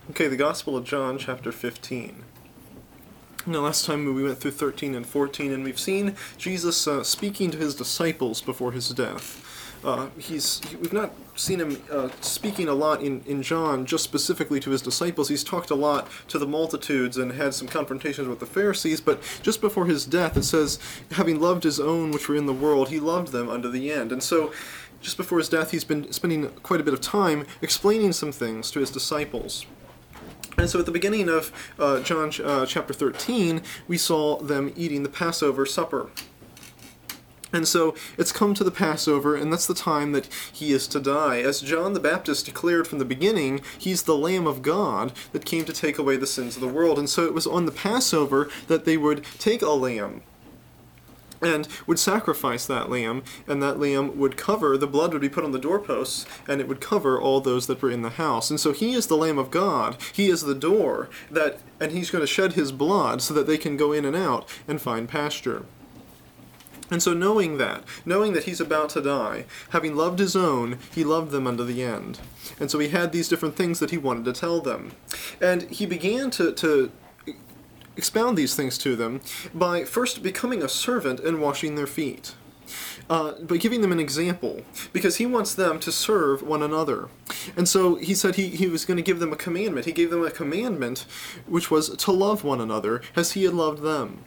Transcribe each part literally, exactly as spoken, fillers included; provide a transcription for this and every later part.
Okay, the Gospel of John, chapter fifteen. Now, last time we went through thirteen and fourteen, and we've seen Jesus uh, speaking to his disciples before his death. Uh, he's we've not seen him uh, speaking a lot in, in John just specifically to his disciples. He's talked a lot to the multitudes and had some confrontations with the Pharisees, but just before his death it says, having loved his own which were in the world, he loved them unto the end. And so just before his death he's been spending quite a bit of time explaining some things to his disciples. And so at the beginning of uh, John uh, chapter thirteen, we saw them eating the Passover supper. And so it's come to the Passover, and that's the time that he is to die. As John the Baptist declared from the beginning, he's the Lamb of God that came to take away the sins of the world. And so it was on the Passover that they would take a lamb and would sacrifice that lamb, and that lamb would cover, the blood would be put on the doorposts, and it would cover all those that were in the house. And so he is the Lamb of God. He is the door, that, and he's going to shed his blood so that they can go in and out and find pasture. And so knowing that, knowing that he's about to die, having loved his own, he loved them unto the end. And so he had these different things that he wanted to tell them. And he began to, to expound these things to them by first becoming a servant and washing their feet. Uh, by giving them an example, because he wants them to serve one another. And so he said he, he was going to give them a commandment. He gave them a commandment which was to love one another as he had loved them.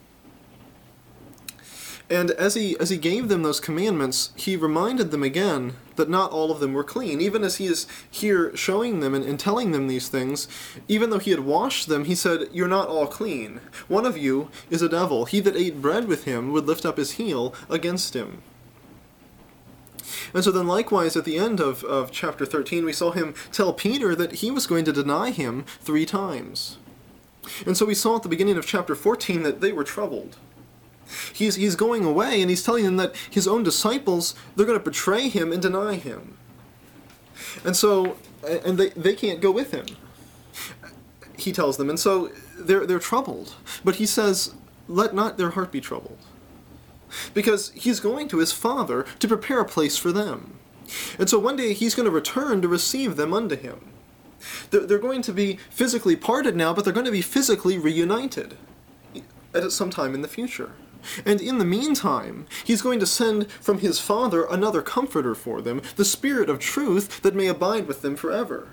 And as he as he gave them those commandments, he reminded them again that not all of them were clean. Even as he is here showing them and, and telling them these things, even though he had washed them, he said, "You're not all clean. One of you is a devil. He that ate bread with him would lift up his heel against him." And so then likewise at the end of, of chapter thirteen, we saw him tell Peter that he was going to deny him three times. And so we saw at the beginning of chapter fourteen that they were troubled. He's, he's going away, and he's telling them that his own disciples, they're going to betray him and deny him. And so, and they, they can't go with him, he tells them. And so they're, they're troubled. But he says, let not their heart be troubled. Because he's going to his Father to prepare a place for them. And so one day he's going to return to receive them unto him. They're, they're going to be physically parted now, but they're going to be physically reunited at some time in the future. And in the meantime, he's going to send from his Father another comforter for them, the Spirit of truth that may abide with them forever.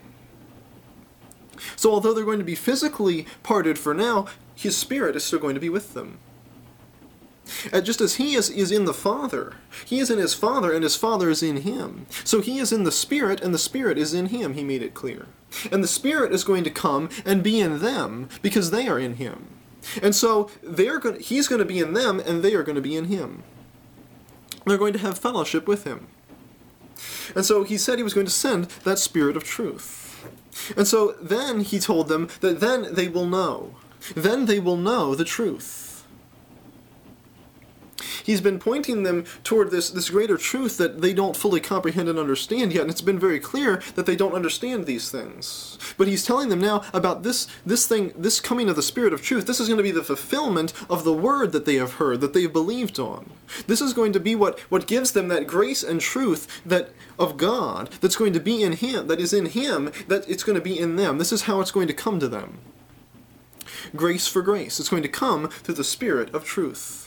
So although they're going to be physically parted for now, his Spirit is still going to be with them. And just as he is, is in the Father, he is in his Father, and his Father is in him. So he is in the Spirit, and the Spirit is in him, he made it clear. And the Spirit is going to come and be in them, because they are in him. And so they're going to, he's going to be in them, and they are going to be in him. They're going to have fellowship with him. And so he said he was going to send that Spirit of truth. And so then he told them that then they will know. Then they will know the truth. He's been pointing them toward this, this greater truth that they don't fully comprehend and understand yet, and it's been very clear that they don't understand these things. But he's telling them now about this, this thing, this coming of the Spirit of truth. This is going to be the fulfillment of the word that they have heard, that they've believed on. This is going to be what, what gives them that grace and truth that of God that's going to be in him, that is in him, that it's going to be in them. This is how it's going to come to them. Grace for grace. It's going to come through the Spirit of truth.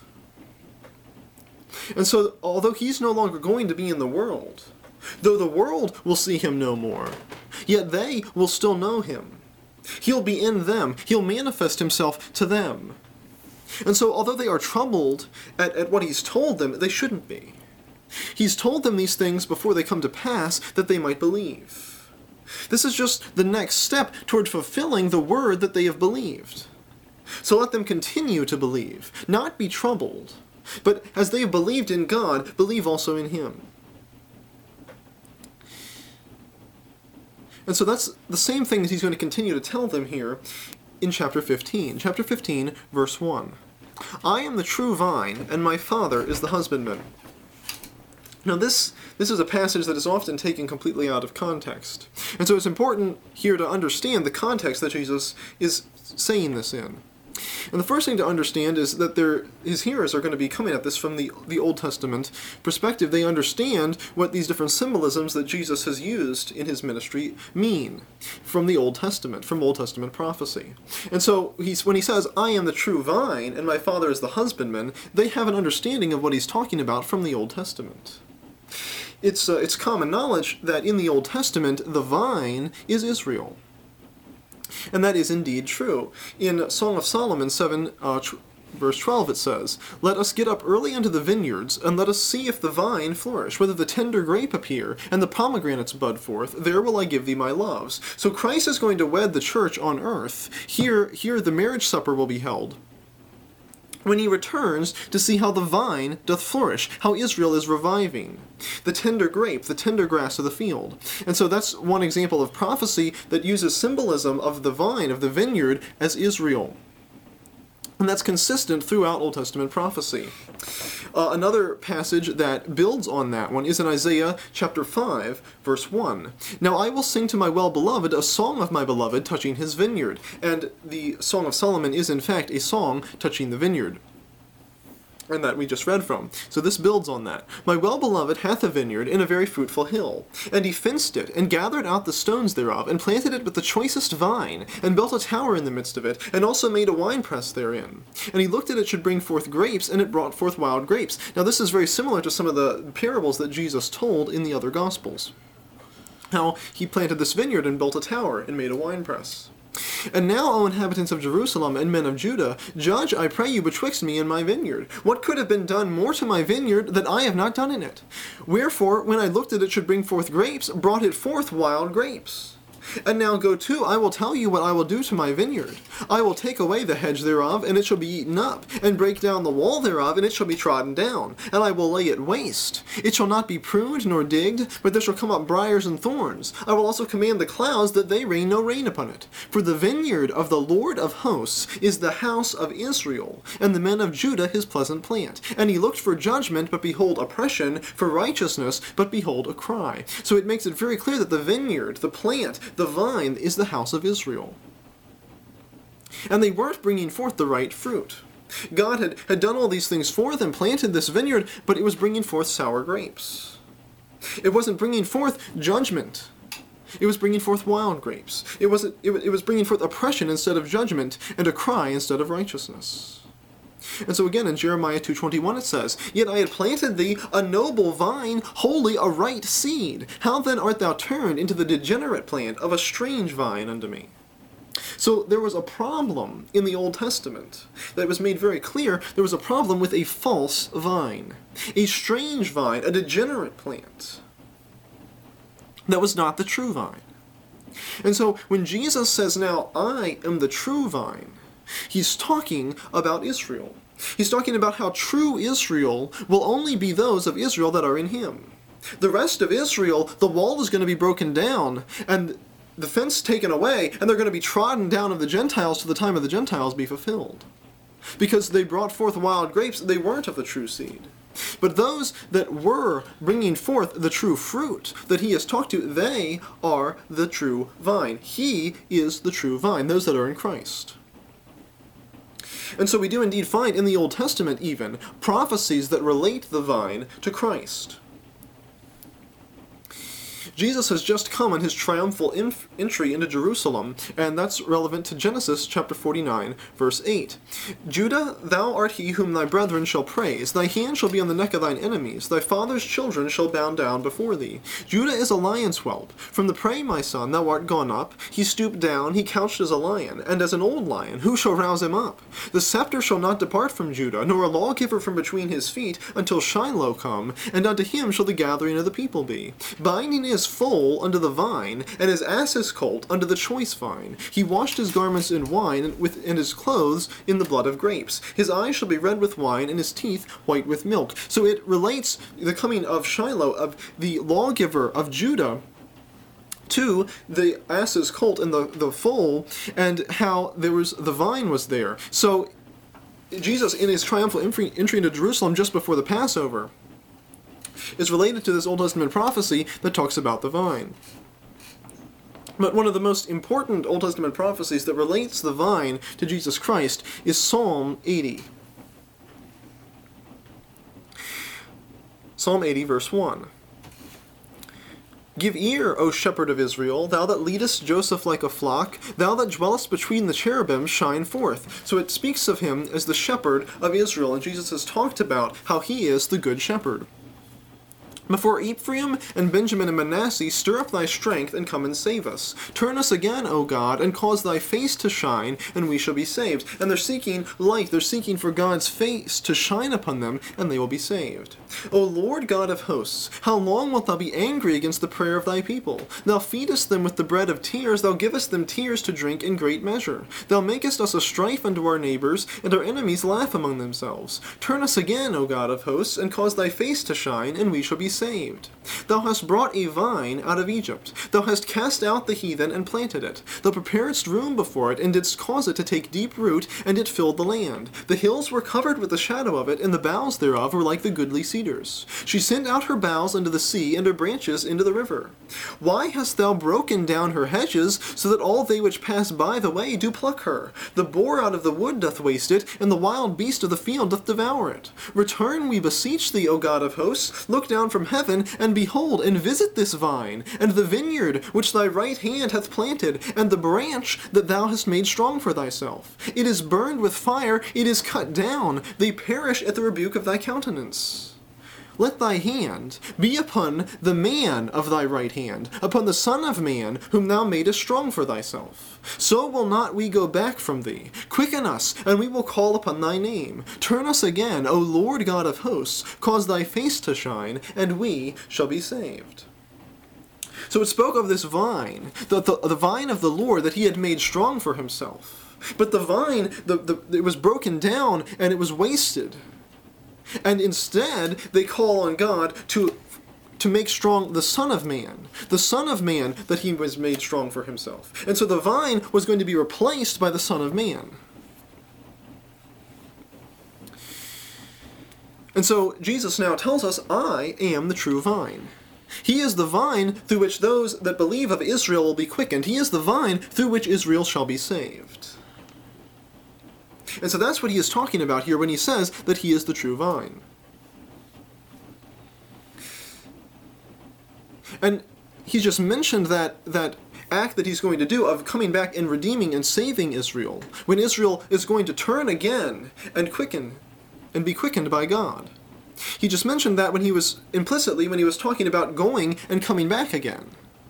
And so, although he's no longer going to be in the world, though the world will see him no more, yet they will still know him. He'll be in them. He'll manifest himself to them. And so, although they are troubled at, at what he's told them, they shouldn't be. He's told them these things before they come to pass that they might believe. This is just the next step toward fulfilling the word that they have believed. So let them continue to believe, not be troubled. But as they have believed in God, believe also in him. And so that's the same thing that he's going to continue to tell them here in chapter fifteen. Chapter fifteen, verse one. I am the true vine, and my Father is the husbandman. Now this, this is a passage that is often taken completely out of context. And so it's important here to understand the context that Jesus is saying this in. And the first thing to understand is that their, his hearers are going to be coming at this from the, the Old Testament perspective. They understand what these different symbolisms that Jesus has used in his ministry mean from the Old Testament, from Old Testament prophecy. And so he's, when he says, I am the true vine and my Father is the husbandman, they have an understanding of what he's talking about from the Old Testament. It's, uh, it's common knowledge that in the Old Testament, the vine is Israel. And that is indeed true. In Song of Solomon seven, uh, tr- verse twelve, it says, Let us get up early unto the vineyards, and let us see if the vine flourish, whether the tender grape appear, and the pomegranates bud forth, there will I give thee my loves. So Christ is going to wed the church on earth. Here, here the marriage supper will be held, when he returns to see how the vine doth flourish, how Israel is reviving, the tender grape, the tender grass of the field. And so that's one example of prophecy that uses symbolism of the vine, of the vineyard, as Israel. And that's consistent throughout Old Testament prophecy. Uh, another passage that builds on that one is in Isaiah chapter five, verse one. Now I will sing to my well-beloved a song of my beloved touching his vineyard. And the Song of Solomon is in fact a song touching the vineyard, and that we just read from. So this builds on that. My well-beloved hath a vineyard in a very fruitful hill, and he fenced it, and gathered out the stones thereof, and planted it with the choicest vine, and built a tower in the midst of it, and also made a winepress therein. And he looked at it should bring forth grapes, and it brought forth wild grapes. Now this is very similar to some of the parables that Jesus told in the other Gospels. How he planted this vineyard and built a tower and made a winepress. And now, O inhabitants of Jerusalem and men of Judah, judge, I pray you, betwixt me and my vineyard. What could have been done more to my vineyard that I have not done in it? Wherefore, when I looked at it should bring forth grapes, brought it forth wild grapes. And now go to, I will tell you what I will do to my vineyard. I will take away the hedge thereof, and it shall be eaten up, and break down the wall thereof, and it shall be trodden down, and I will lay it waste. It shall not be pruned nor digged, but there shall come up briars and thorns. I will also command the clouds that they rain no rain upon it. For the vineyard of the Lord of hosts is the house of Israel, and the men of Judah his pleasant plant. And he looked for judgment, but behold oppression, for righteousness, but behold a cry. So it makes it very clear that the vineyard, the plant, the vine is the house of Israel. And they weren't bringing forth the right fruit. God had, had done all these things for them, planted this vineyard, but it was bringing forth sour grapes. It wasn't bringing forth judgment. It was bringing forth wild grapes. It, wasn't, it, it was bringing forth oppression instead of judgment, and a cry instead of righteousness. And so again in Jeremiah two twenty-one it says, Yet I had planted thee a noble vine, wholly a right seed. How then art thou turned into the degenerate plant of a strange vine unto me? So there was a problem in the Old Testament that was made very clear. There was a problem with a false vine, a strange vine, a degenerate plant that was not the true vine. And so when Jesus says, now I am the true vine, he's talking about Israel. He's talking about how true Israel will only be those of Israel that are in him. The rest of Israel, the wall is going to be broken down, and the fence taken away, and they're going to be trodden down of the Gentiles till the time of the Gentiles be fulfilled. Because they brought forth wild grapes, they weren't of the true seed. But those that were bringing forth the true fruit that he has talked to, they are the true vine. He is the true vine, those that are in Christ. And so we do indeed find in the Old Testament even prophecies that relate the vine to Christ. Jesus has just come on his triumphal inf- entry into Jerusalem, and that's relevant to Genesis chapter forty-nine, verse eight. Judah, thou art he whom thy brethren shall praise. Thy hand shall be on the neck of thine enemies. Thy father's children shall bow down before thee. Judah is a lion's whelp. From the prey, my son, thou art gone up. He stooped down, he couched as a lion, and as an old lion. Who shall rouse him up? The scepter shall not depart from Judah, nor a lawgiver from between his feet, until Shiloh come, and unto him shall the gathering of the people be. Binding his foal unto the vine, and his ass's colt unto the choice vine. He washed his garments in wine, and, with, and his clothes in the blood of grapes. His eyes shall be red with wine, and his teeth white with milk. So it relates the coming of Shiloh, of the lawgiver of Judah, to the ass's colt and the, the foal, and how there was the vine was there. So Jesus, in his triumphal entry, entry into Jerusalem just before the Passover, is related to this Old Testament prophecy that talks about the vine. But one of the most important Old Testament prophecies that relates the vine to Jesus Christ is Psalm eighty. Psalm eighty, verse one. Give ear, O shepherd of Israel, thou that leadest Joseph like a flock, thou that dwellest between the cherubim, shine forth. So it speaks of him as the shepherd of Israel, and Jesus has talked about how he is the good shepherd. Before Ephraim and Benjamin and Manasseh, stir up thy strength and come and save us. Turn us again, O God, and cause thy face to shine, and we shall be saved. And they're seeking light. They're seeking for God's face to shine upon them, and they will be saved. O Lord God of hosts, how long wilt thou be angry against the prayer of thy people? Thou feedest them with the bread of tears. Thou givest them tears to drink in great measure. Thou makest us a strife unto our neighbors, and our enemies laugh among themselves. Turn us again, O God of hosts, and cause thy face to shine, and we shall be saved. Saved. Thou hast brought a vine out of Egypt. Thou hast cast out the heathen and planted it. Thou preparedst room before it, and didst cause it to take deep root, and it filled the land. The hills were covered with the shadow of it, and the boughs thereof were like the goodly cedars. She sent out her boughs into the sea, and her branches into the river. Why hast thou broken down her hedges, so that all they which pass by the way do pluck her? The boar out of the wood doth waste it, and the wild beast of the field doth devour it. Return, we beseech thee, O God of hosts. Look down from heaven, and behold, and visit this vine, and the vineyard which thy right hand hath planted, and the branch that thou hast made strong for thyself. It is burned with fire, it is cut down, they perish at the rebuke of thy countenance. Let thy hand be upon the man of thy right hand, upon the Son of Man, whom thou madest strong for thyself. So will not we go back from thee. Quicken us, and we will call upon thy name. Turn us again, O Lord God of hosts, cause thy face to shine, and we shall be saved. So it spoke of this vine, the, the, the vine of the Lord that he had made strong for himself. But the vine, the, the, it was broken down, and it was wasted. And instead, they call on God to, to make strong the Son of Man, the Son of Man that he was made strong for himself. And so the vine was going to be replaced by the Son of Man. And so Jesus now tells us, I am the true vine. He is the vine through which those that believe of Israel will be quickened. He is the vine through which Israel shall be saved. And so that's what he is talking about here when he says that he is the true vine. And he's just mentioned that, that act that he's going to do of coming back and redeeming and saving Israel, when Israel is going to turn again and quicken and be quickened by God. He just mentioned that when he was implicitly when he was talking about going and coming back again.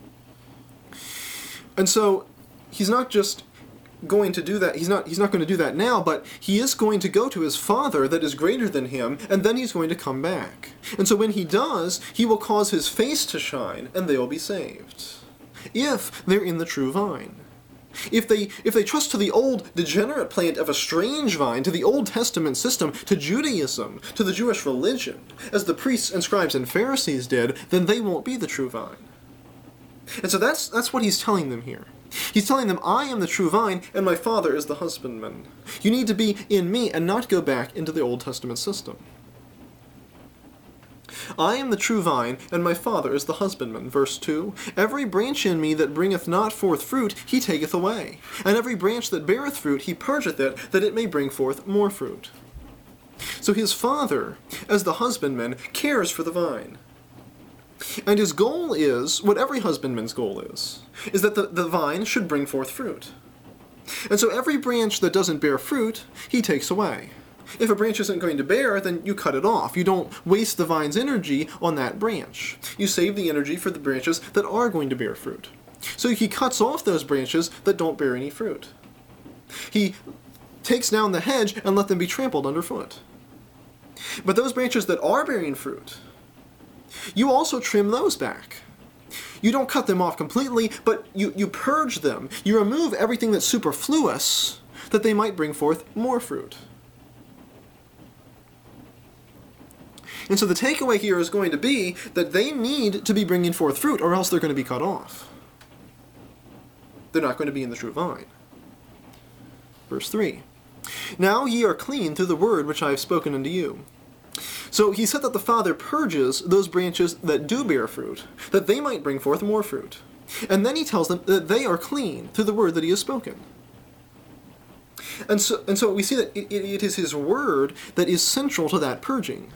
And so he's not just going to do that, he's not he's not going to do that now, but he is going to go to his Father that is greater than him, and then he's going to come back. And so when he does, he will cause his face to shine, and they will be saved. If they're in the true vine. If they if they trust to the old degenerate plant of a strange vine, to the Old Testament system, to Judaism, to the Jewish religion, as the priests and scribes and Pharisees did, then they won't be the true vine. And so that's that's what he's telling them here. He's telling them, I am the true vine, and my Father is the husbandman. You need to be in me and not go back into the Old Testament system. I am the true vine, and my Father is the husbandman. Verse two, every branch in me that bringeth not forth fruit, he taketh away. And every branch that beareth fruit, he purgeth it, that it may bring forth more fruit. So his Father, as the husbandman, cares for the vine. And his goal is, what every husbandman's goal is, is that the, the vine should bring forth fruit. And so every branch that doesn't bear fruit, he takes away. If a branch isn't going to bear, then you cut it off. You don't waste the vine's energy on that branch. You save the energy for the branches that are going to bear fruit. So he cuts off those branches that don't bear any fruit. He takes down the hedge and let them be trampled underfoot. But those branches that are bearing fruit, you also trim those back. You don't cut them off completely, but you, you purge them. You remove everything that's superfluous, that they might bring forth more fruit. And so the takeaway here is going to be that they need to be bringing forth fruit, or else they're going to be cut off. They're not going to be in the true vine. Verse three, now ye are clean through the word which I have spoken unto you. So he said that the Father purges those branches that do bear fruit, that they might bring forth more fruit. And then he tells them that they are clean through the word that he has spoken. And so, and so we see that it, it is his word that is central to that purging.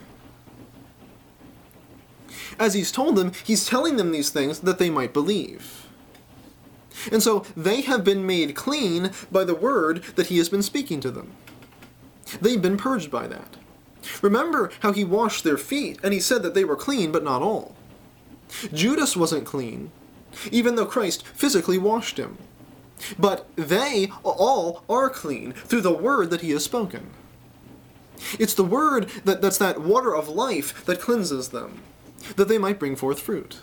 As he's told them, he's telling them these things that they might believe. And so they have been made clean by the word that he has been speaking to them. They've been purged by that. Remember how he washed their feet, and he said that they were clean, but not all. Judas wasn't clean, even though Christ physically washed him. But they all are clean through the word that he has spoken. It's the word that, that's that water of life that cleanses them, that they might bring forth fruit.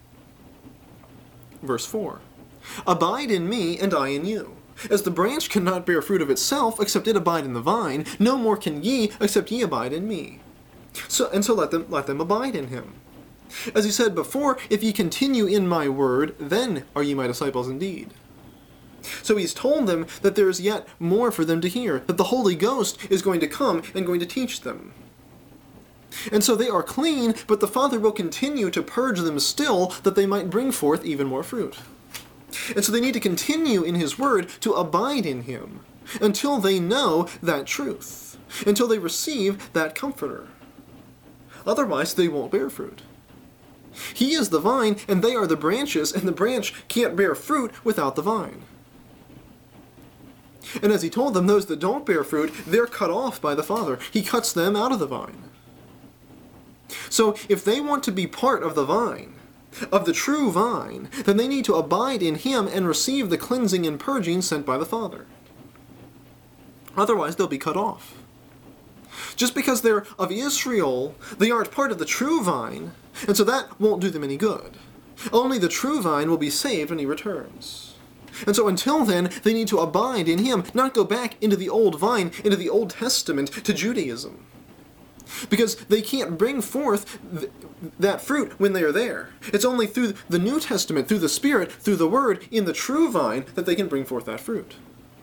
Verse four. Abide in me, and I in you. As the branch cannot bear fruit of itself, except it abide in the vine, no more can ye, except ye abide in me. So, and so let them, let them abide in him. As he said before, if ye continue in my word, then are ye my disciples indeed. So he's told them that there is yet more for them to hear, that the Holy Ghost is going to come and going to teach them. And so they are clean, but the Father will continue to purge them still, that they might bring forth even more fruit. And so they need to continue in his word to abide in him, until they know that truth, until they receive that comforter. Otherwise, they won't bear fruit. He is the vine, and they are the branches, and the branch can't bear fruit without the vine. And as he told them, those that don't bear fruit, they're cut off by the Father. He cuts them out of the vine. So if they want to be part of the vine, of the true vine, then they need to abide in him and receive the cleansing and purging sent by the Father. Otherwise, they'll be cut off. Just because they're of Israel, they aren't part of the true vine, and so that won't do them any good. Only the true vine will be saved when he returns. And so until then, they need to abide in him, not go back into the old vine, into the Old Testament, to Judaism. Because they can't bring forth th- that fruit when they are there. It's only through the New Testament, through the Spirit, through the Word, in the true vine, that they can bring forth that fruit.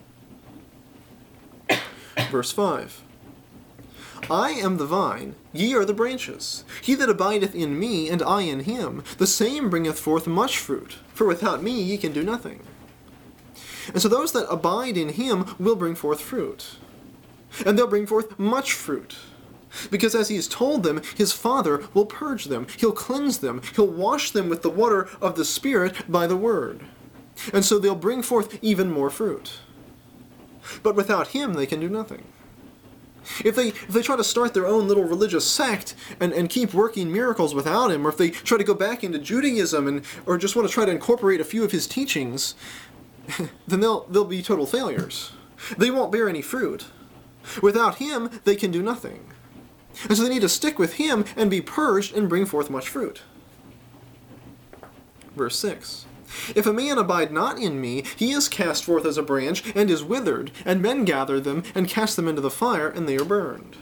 Verse five. I am the vine, ye are the branches. He that abideth in me, and I in him, the same bringeth forth much fruit. For without me ye can do nothing. And so those that abide in him will bring forth fruit. And they'll bring forth much fruit. Because as he has told them, his Father will purge them. He'll cleanse them. He'll wash them with the water of the Spirit by the Word. And so they'll bring forth even more fruit. But without him, they can do nothing. If they if they try to start their own little religious sect and, and keep working miracles without him, or if they try to go back into Judaism and or just want to try to incorporate a few of his teachings, then they'll they'll be total failures. They won't bear any fruit. Without him, they can do nothing. And so they need to stick with him and be purged and bring forth much fruit. Verse six. If a man abide not in me, he is cast forth as a branch, and is withered, and men gather them, and cast them into the fire, and they are burned.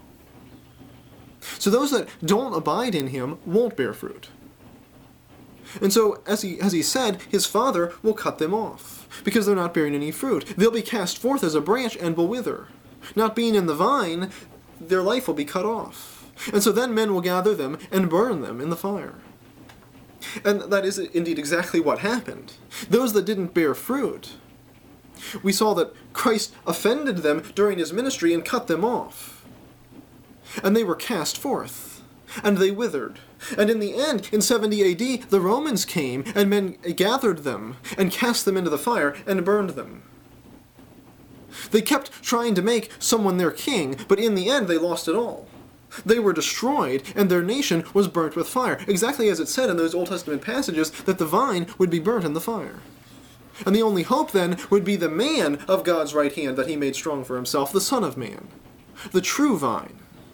So those that don't abide in him won't bear fruit. And so, as he, as he said, his Father will cut them off, because they're not bearing any fruit. They'll be cast forth as a branch, and will wither. Not being in the vine, their life will be cut off. And so then men will gather them, and burn them in the fire. And that is indeed exactly what happened. Those that didn't bear fruit, we saw that Christ offended them during his ministry and cut them off. And they were cast forth, and they withered. And in the end, in seventy A D, the Romans came, and men gathered them, and cast them into the fire, and burned them. They kept trying to make someone their king, but in the end they lost it all. They were destroyed, and their nation was burnt with fire, exactly as it said in those Old Testament passages that the vine would be burnt in the fire. And the only hope then would be the man of God's right hand that he made strong for himself, the Son of Man, the true vine.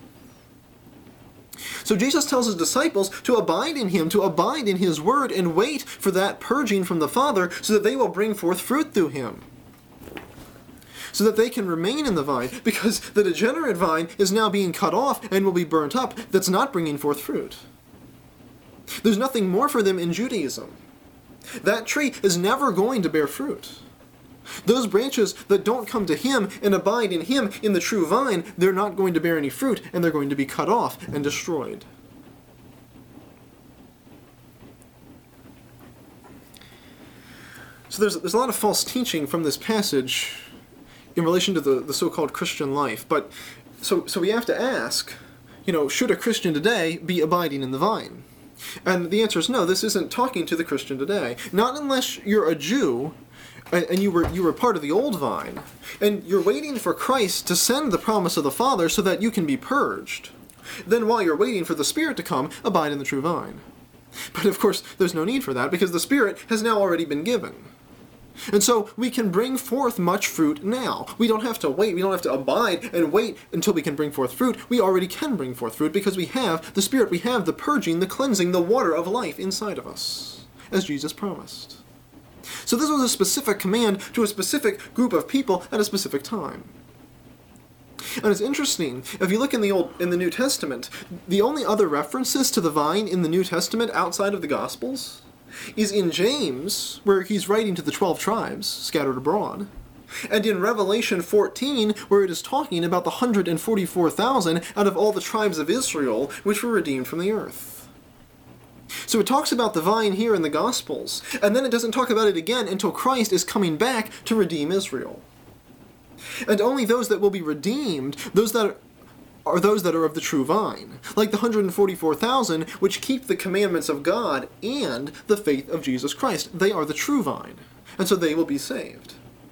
So Jesus tells his disciples to abide in him, to abide in his word, and wait for that purging from the Father so that they will bring forth fruit through him. So that they can remain in the vine, because the degenerate vine is now being cut off and will be burnt up, that's not bringing forth fruit. There's nothing more for them in Judaism. That tree is never going to bear fruit. Those branches that don't come to him and abide in him in the true vine, they're not going to bear any fruit, and they're going to be cut off and destroyed. So there's, there's a lot of false teaching from this passage in relation to the, the so-called Christian life. But so so we have to ask, you know, should a Christian today be abiding in the vine? And the answer is no, this isn't talking to the Christian today. Not unless you're a Jew and you were you were part of the old vine, and you're waiting for Christ to send the promise of the Father so that you can be purged. Then while you're waiting for the Spirit to come, abide in the true vine. But of course, there's no need for that, because the Spirit has now already been given. And so we can bring forth much fruit now. We don't have to wait. We don't have to abide and wait until we can bring forth fruit. We already can bring forth fruit because we have the Spirit. We have the purging, the cleansing, the water of life inside of us, as Jesus promised. So this was a specific command to a specific group of people at a specific time. And it's interesting, if you look in the Old, in the New Testament, the only other references to the vine in the New Testament outside of the Gospels is in James, where he's writing to the twelve tribes scattered abroad, and in Revelation fourteen, where it is talking about the one hundred forty-four thousand out of all the tribes of Israel which were redeemed from the earth. So it talks about the vine here in the Gospels, and then it doesn't talk about it again until Christ is coming back to redeem Israel. And only those that will be redeemed, those that are, are those that are of the true vine, like the one hundred forty-four thousand, which keep the commandments of God and the faith of Jesus Christ. They are the true vine, and so they will be saved.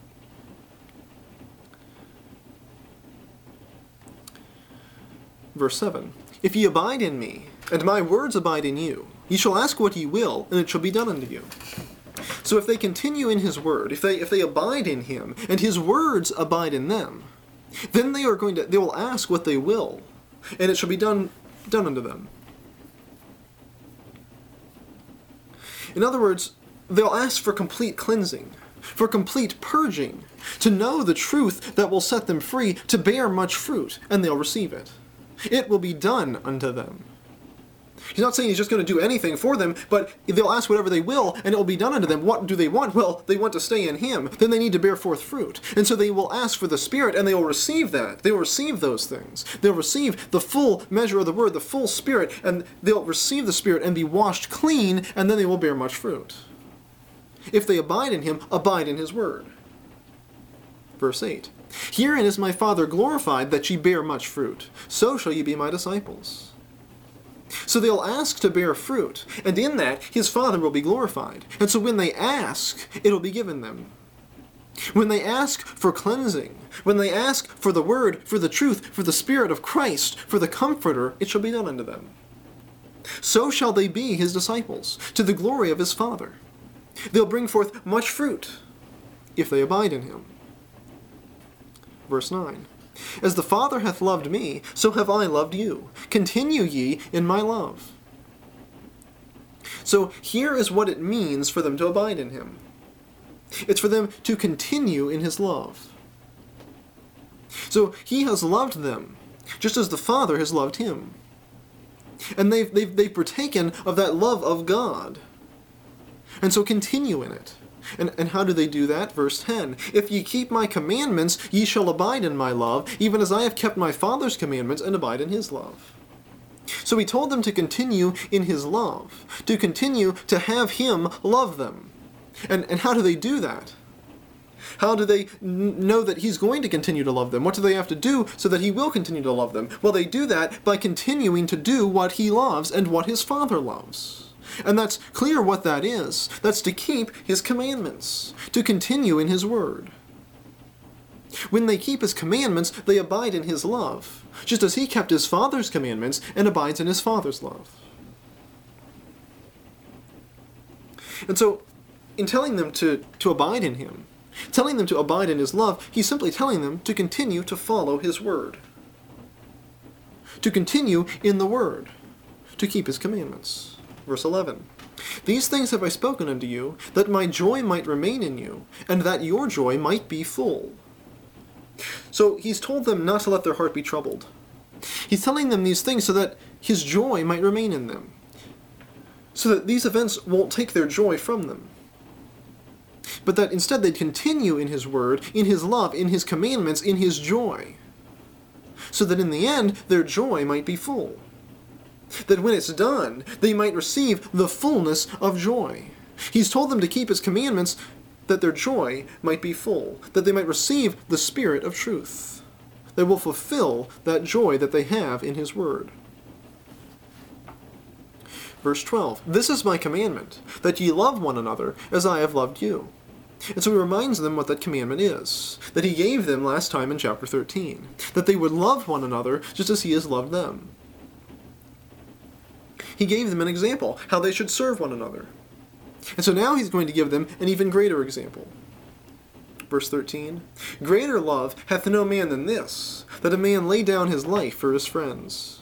Verse seven, If ye abide in me, and my words abide in you, ye shall ask what ye will, and it shall be done unto you. So if they continue in his word, if they if they abide in him, and his words abide in them, then they are going to they will ask what they will, and it shall be done done unto them. In other words, they'll ask for complete cleansing, for complete purging, to know the truth that will set them free, to bear much fruit, and they'll receive it. It will be done unto them. He's not saying he's just going to do anything for them, but they'll ask whatever they will, and it will be done unto them. What do they want? Well, they want to stay in him. Then they need to bear forth fruit. And so they will ask for the Spirit, and they will receive that. They will receive those things. They'll receive the full measure of the Word, the full Spirit, and they'll receive the Spirit and be washed clean, and then they will bear much fruit. If they abide in him, abide in his Word. Verse eight, Herein is my Father glorified, that ye bear much fruit. So shall ye be my disciples. So they'll ask to bear fruit, and in that his Father will be glorified. And so when they ask, it'll be given them. When they ask for cleansing, when they ask for the Word, for the truth, for the Spirit of Christ, for the Comforter, it shall be done unto them. So shall they be his disciples, to the glory of his Father. They'll bring forth much fruit, if they abide in him. Verse nine, As the Father hath loved me, so have I loved you. Continue ye in my love. So here is what it means for them to abide in him. It's for them to continue in his love. So he has loved them, just as the Father has loved him. And they've, they've, they've partaken of that love of God. And so continue in it. And, and how do they do that? Verse ten, If ye keep my commandments, ye shall abide in my love, even as I have kept my Father's commandments and abide in his love. So he told them to continue in his love, to continue to have him love them. And, and how do they do that? How do they n- know that he's going to continue to love them? What do they have to do so that he will continue to love them? Well, they do that by continuing to do what he loves and what his Father loves. And that's clear what that is. That's to keep his commandments, to continue in his word. When they keep his commandments, they abide in his love, just as he kept his Father's commandments and abides in his Father's love. And so, in telling them to, to abide in him, telling them to abide in his love, he's simply telling them to continue to follow his word, to continue in the word, to keep his commandments. Verse eleven, These things have I spoken unto you, that my joy might remain in you, and that your joy might be full. So he's told them not to let their heart be troubled. He's telling them these things so that his joy might remain in them, so that these events won't take their joy from them, but that instead they'd continue in his word, in his love, in his commandments, in his joy, so that in the end their joy might be full. That when it's done, they might receive the fullness of joy. He's told them to keep his commandments that their joy might be full, that they might receive the Spirit of truth, that will fulfill that joy that they have in his word. Verse twelve, "This is my commandment, that ye love one another as I have loved you." And so he reminds them what that commandment is, that he gave them last time in chapter thirteen, that they would love one another just as he has loved them. He gave them an example, how they should serve one another. And so now he's going to give them an even greater example. Verse thirteen, "Greater love hath no man than this, that a man lay down his life for his friends."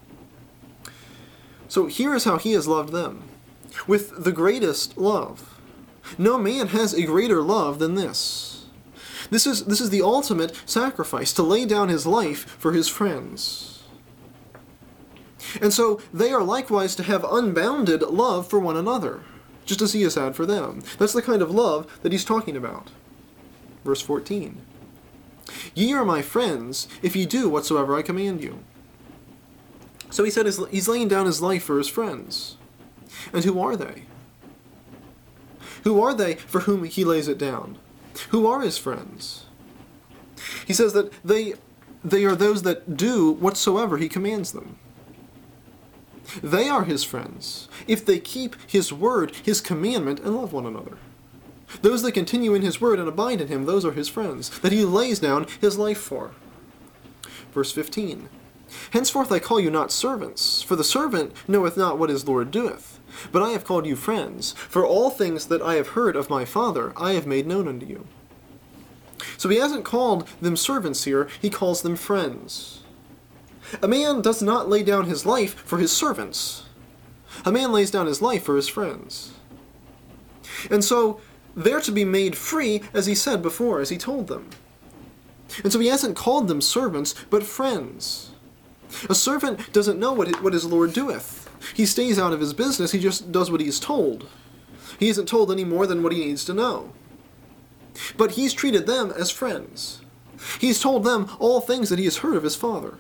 So here is how he has loved them, with the greatest love. No man has a greater love than this. This is, this is the ultimate sacrifice, to lay down his life for his friends. And so they are likewise to have unbounded love for one another, just as he has had for them. That's the kind of love that he's talking about. Verse fourteen, "Ye are my friends, if ye do whatsoever I command you." So he said he's laying down his life for his friends. And who are they? Who are they for whom he lays it down? Who are his friends? He says that they, they are those that do whatsoever he commands them. They are his friends, if they keep his word, his commandment, and love one another. Those that continue in his word and abide in him, those are his friends, that he lays down his life for. Verse fifteen, "Henceforth I call you not servants, for the servant knoweth not what his Lord doeth. But I have called you friends, for all things that I have heard of my Father I have made known unto you." So he hasn't called them servants here, he calls them friends. A man does not lay down his life for his servants. A man lays down his life for his friends. And so they're to be made free, as he said before, as he told them. And so he hasn't called them servants, but friends. A servant doesn't know what what his Lord doeth. He stays out of his business, he just does what he's told. He isn't told any more than what he needs to know. But he's treated them as friends. He's told them all things that he has heard of his Father.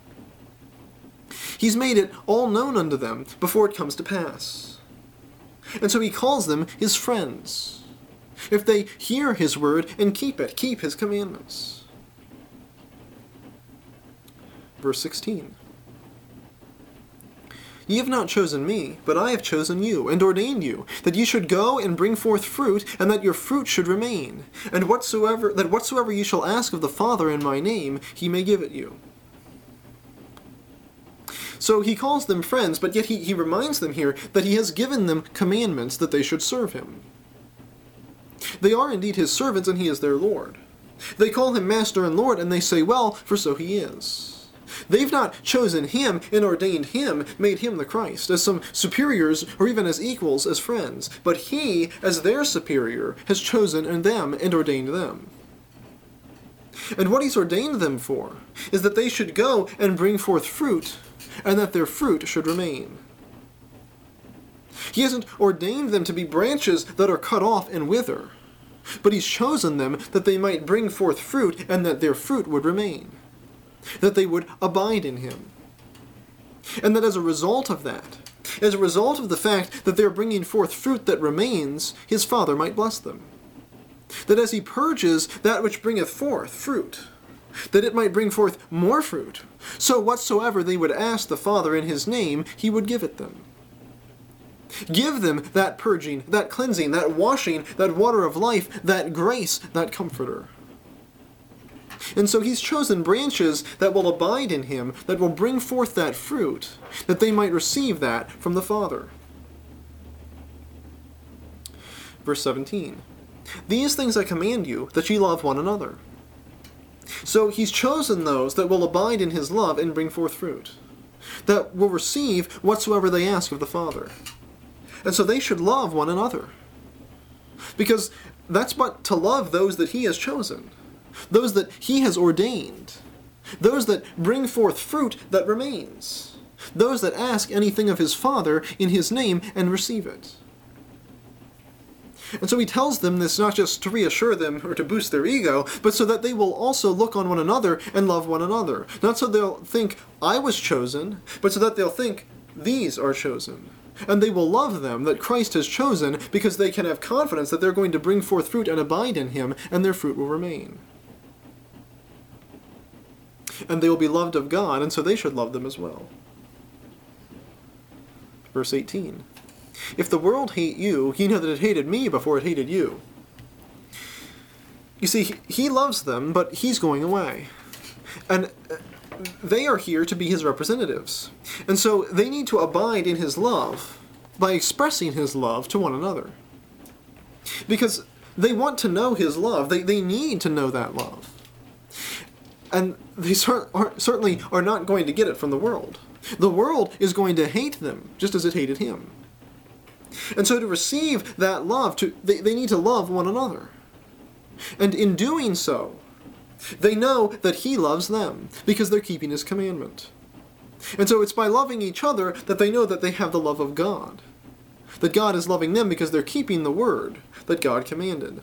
He's made it all known unto them before it comes to pass. And so he calls them his friends, if they hear his word and keep it, keep his commandments. Verse sixteen, "Ye have not chosen me, but I have chosen you, and ordained you, that ye should go and bring forth fruit, and that your fruit should remain, and whatsoever that whatsoever ye shall ask of the Father in my name, he may give it you." So he calls them friends, but yet he, he reminds them here that he has given them commandments that they should serve him. They are indeed his servants, and he is their Lord. They call him Master and Lord, and they say, well, for so he is. They've not chosen him and ordained him, made him the Christ, as some superiors or even as equals, as friends. But he, as their superior, has chosen them and ordained them. And what he's ordained them for is that they should go and bring forth fruit, and that their fruit should remain. He hasn't ordained them to be branches that are cut off and wither, but he's chosen them that they might bring forth fruit, and that their fruit would remain, that they would abide in him. And that as a result of that, as a result of the fact that they're bringing forth fruit that remains, his Father might bless them. That as he purges that which bringeth forth fruit, that it might bring forth more fruit, so whatsoever they would ask the Father in his name, he would give it them. Give them that purging, that cleansing, that washing, that water of life, that grace, that comforter. And so he's chosen branches that will abide in him, that will bring forth that fruit, that they might receive that from the Father. Verse seventeen, "These things I command you, that ye love one another." So he's chosen those that will abide in his love and bring forth fruit, that will receive whatsoever they ask of the Father. And so they should love one another, because that's but to love those that he has chosen, those that he has ordained, those that bring forth fruit that remains, those that ask anything of his Father in his name and receive it. And so he tells them this not just to reassure them or to boost their ego, but so that they will also look on one another and love one another. Not so they'll think, I was chosen, but so that they'll think, these are chosen. And they will love them that Christ has chosen, because they can have confidence that they're going to bring forth fruit and abide in him, and their fruit will remain. And they will be loved of God, and so they should love them as well. Verse eighteen. If the world hate you, ye know that it hated me before it hated you. You see, he loves them, but he's going away. And they are here to be his representatives. And so they need to abide in his love by expressing his love to one another. Because they want to know his love. They, they need to know that love. And they cer- are, certainly are not going to get it from the world. The world is going to hate them, just as it hated him. And so to receive that love, to, they, they need to love one another. And in doing so, they know that he loves them, because they're keeping his commandment. And so it's by loving each other that they know that they have the love of God. That God is loving them because they're keeping the word that God commanded.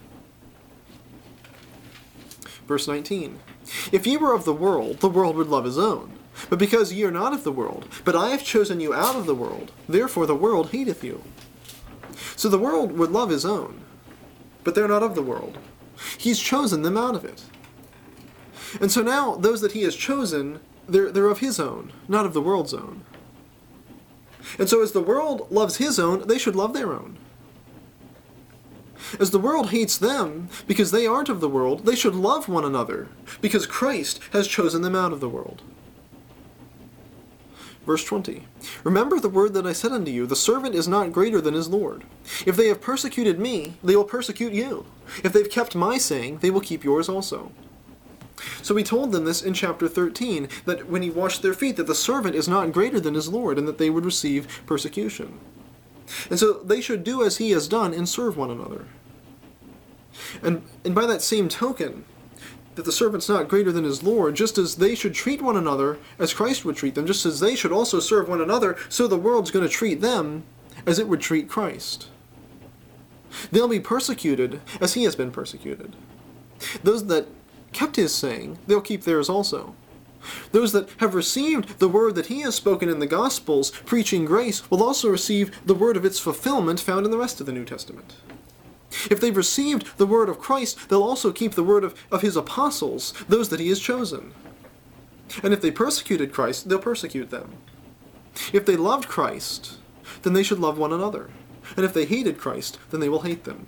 Verse nineteen. If ye were of the world, the world would love his own. But because ye are not of the world, but I have chosen you out of the world, therefore the world hateth you. So the world would love his own, but they're not of the world. He's chosen them out of it. And so now, those that he has chosen, they're, they're of his own, not of the world's own. And so as the world loves his own, they should love their own. As the world hates them, because they aren't of the world, they should love one another, because Christ has chosen them out of the world. Verse twenty. Remember the word that I said unto you, the servant is not greater than his Lord. If they have persecuted me, they will persecute you. If they've kept my saying, they will keep yours also. So he told them this in chapter thirteen, that when he washed their feet, that the servant is not greater than his Lord, and that they would receive persecution. And so they should do as he has done and serve one another. And, and by that same token, that the servant's not greater than his Lord, just as they should treat one another as Christ would treat them, just as they should also serve one another, so the world's going to treat them as it would treat Christ. They'll be persecuted as he has been persecuted. Those that kept his saying, they'll keep theirs also. Those that have received the word that he has spoken in the Gospels, preaching grace, will also receive the word of its fulfillment found in the rest of the New Testament. If they've received the word of Christ, they'll also keep the word of, of his apostles, those that he has chosen. And if they persecuted Christ, they'll persecute them. If they loved Christ, then they should love one another. And if they hated Christ, then they will hate them.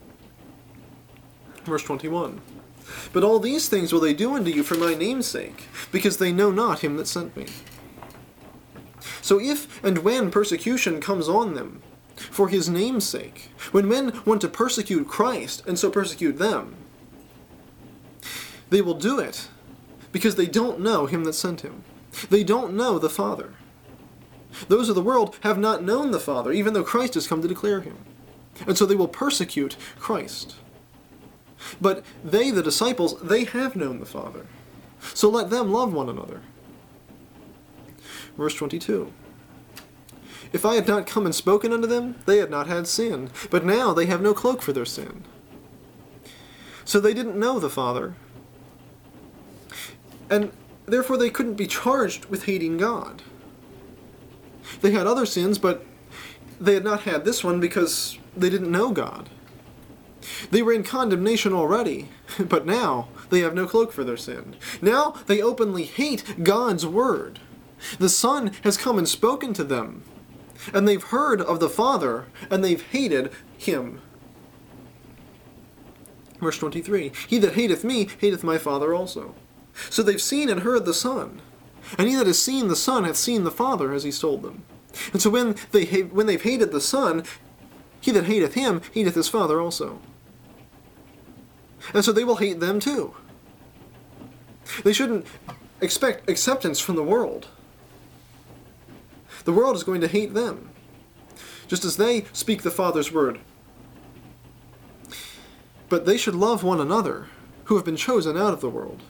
Verse twenty-one. But all these things will they do unto you for my name's sake, because they know not him that sent me. So if and when persecution comes on them, for his name's sake, when men want to persecute Christ, and so persecute them, they will do it because they don't know him that sent him. They don't know the Father. Those of the world have not known the Father, even though Christ has come to declare him. And so they will persecute Christ. But they, the disciples, they have known the Father. So let them love one another. Verse twenty-two. If I had not come and spoken unto them, they had not had sin. But now they have no cloak for their sin. So they didn't know the Father. And therefore they couldn't be charged with hating God. They had other sins, but they had not had this one because they didn't know God. They were in condemnation already, but now they have no cloak for their sin. Now they openly hate God's word. The Son has come and spoken to them, and they've heard of the Father, and they've hated him. Verse twenty-three, He that hateth me, hateth my Father also. So they've seen and heard the Son, and he that has seen the Son hath seen the Father, as he's told them. And so when, they ha- when they've hated the Son, he that hateth him, hateth his Father also. And so they will hate them too. They shouldn't expect acceptance from the world. The world is going to hate them, just as they speak the Father's word. But they should love one another, who have been chosen out of the world.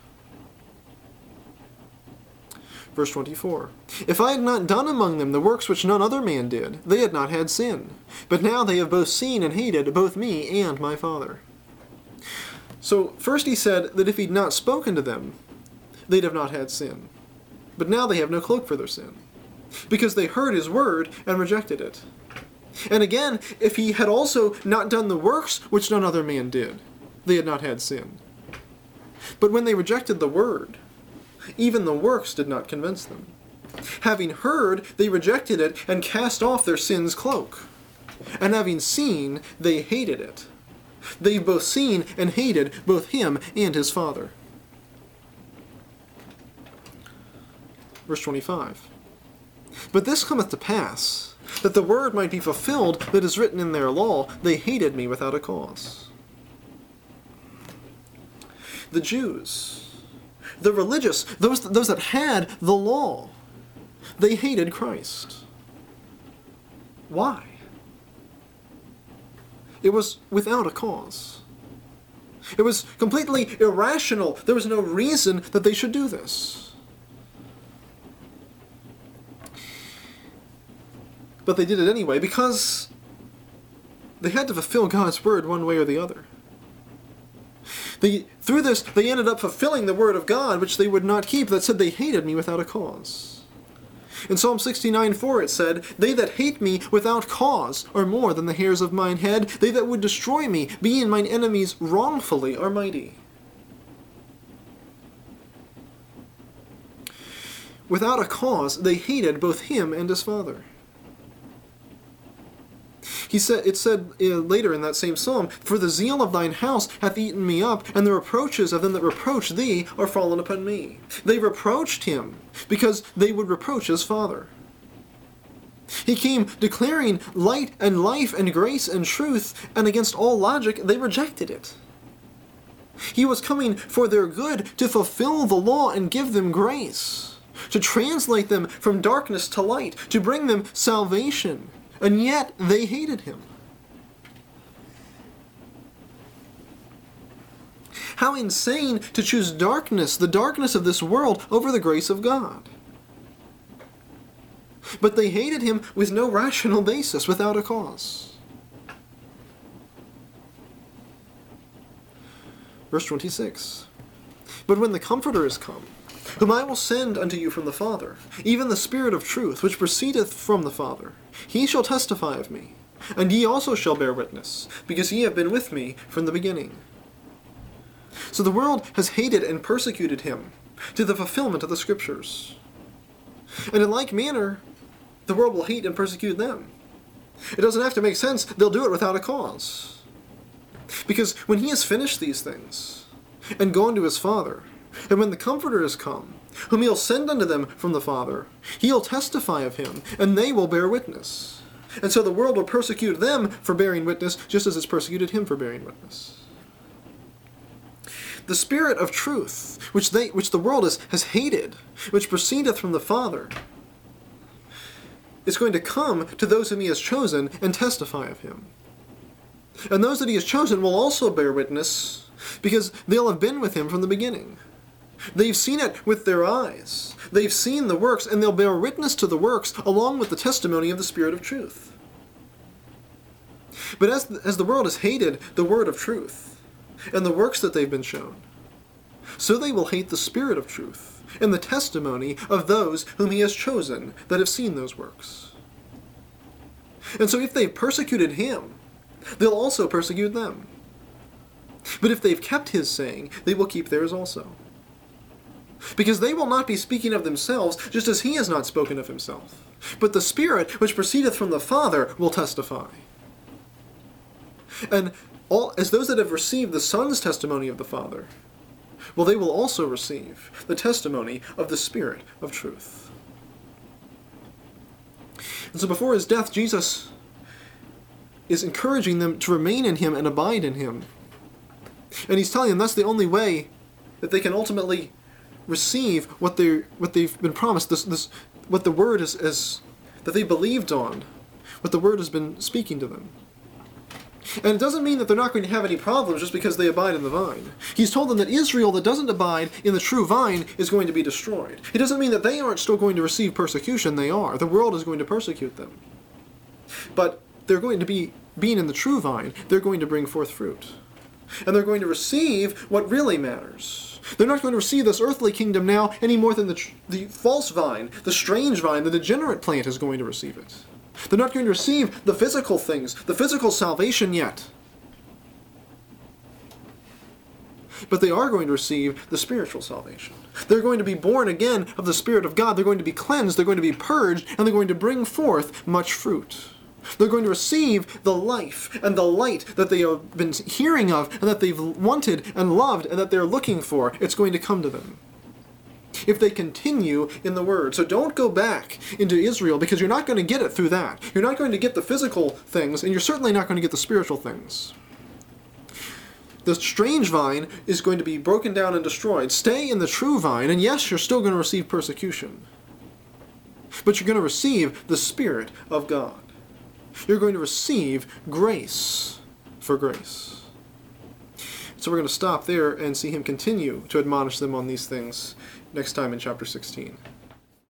Verse twenty-four. If I had not done among them the works which none other man did, they had not had sin. But now they have both seen and hated both me and my Father. So first he said that if he'd not spoken to them, they'd have not had sin. But now they have no cloak for their sin. because they heard his word and rejected it. And again, if he had also not done the works which none other man did, they had not had sin. But when they rejected the word, even the works did not convince them. Having heard, they rejected it and cast off their sin's cloak. And having seen, they hated it. They've both seen and hated both him and his Father. Verse twenty-five. But this cometh to pass, that the word might be fulfilled that is written in their law, they hated me without a cause. The Jews, the religious, those, those that had the law, they hated Christ. Why? It was without a cause. It was completely irrational. There was no reason that they should do this. But they did it anyway because they had to fulfill God's word one way or the other. They, through this, they ended up fulfilling the word of God, which they would not keep, that said they hated me without a cause. In Psalm sixty-nine four it said, They that hate me without cause are more than the hairs of mine head. They that would destroy me, being mine enemies wrongfully, are mighty. Without a cause, they hated both him and his Father. He said, it said uh, later in that same psalm, For the zeal of thine house hath eaten me up, and the reproaches of them that reproach thee are fallen upon me. They reproached him, because they would reproach his Father. He came declaring light and life and grace and truth, and against all logic they rejected it. He was coming for their good, to fulfill the law and give them grace, to translate them from darkness to light, to bring them salvation. And yet they hated him. How insane to choose darkness, the darkness of this world, over the grace of God. But they hated him with no rational basis, without a cause. Verse twenty-six. But when the Comforter is come, whom I will send unto you from the Father, even the Spirit of truth, which proceedeth from the Father, he shall testify of me, and ye also shall bear witness, because ye have been with me from the beginning. So the world has hated and persecuted him to the fulfillment of the Scriptures. And in like manner, the world will hate and persecute them. It doesn't have to make sense. They'll do it without a cause. Because when he has finished these things, and gone to his Father, and when the Comforter is come, whom he'll send unto them from the Father, he'll testify of him, and they will bear witness. And so the world will persecute them for bearing witness, just as it's persecuted him for bearing witness. The Spirit of truth, which they, which the world is, has hated, which proceedeth from the Father, is going to come to those whom he has chosen and testify of him. And those that he has chosen will also bear witness, because they'll have been with him from the beginning. They've seen it with their eyes. They've seen the works, and they'll bear witness to the works along with the testimony of the Spirit of truth. But as the, as the world has hated the word of truth and the works that they've been shown, so they will hate the Spirit of truth and the testimony of those whom he has chosen that have seen those works. And so if they've persecuted him, they'll also persecute them. But if they've kept his saying, they will keep theirs also. Because they will not be speaking of themselves, just as he has not spoken of himself. But the Spirit, which proceedeth from the Father, will testify. And all, as those that have received the Son's testimony of the Father, well, they will also receive the testimony of the Spirit of truth. And so before his death, Jesus is encouraging them to remain in him and abide in him. And he's telling them that's the only way that they can ultimately receive what they what they've been promised. This this what the word is, is that they believed on, what the word has been speaking to them. And it doesn't mean that they're not going to have any problems just because they abide in the vine. He's told them that Israel that doesn't abide in the true vine is going to be destroyed. It doesn't mean that they aren't still going to receive persecution. They are. The world is going to persecute them. But they're going to be, being in the true vine, they're going to bring forth fruit. And they're going to receive what really matters. They're not going to receive this earthly kingdom now any more than the, tr- the false vine, the strange vine, the degenerate plant is going to receive it. They're not going to receive the physical things, the physical salvation yet. But they are going to receive the spiritual salvation. They're going to be born again of the Spirit of God. They're going to be cleansed. They're going to be purged. And they're going to bring forth much fruit. They're going to receive the life and the light that they have been hearing of and that they've wanted and loved and that they're looking for. It's going to come to them if they continue in the Word. So don't go back into Israel, because you're not going to get it through that. You're not going to get the physical things, and you're certainly not going to get the spiritual things. The strange vine is going to be broken down and destroyed. Stay in the true vine, and yes, you're still going to receive persecution. But you're going to receive the Spirit of God. You're going to receive grace for grace. So we're going to stop there and see him continue to admonish them on these things next time in chapter sixteen.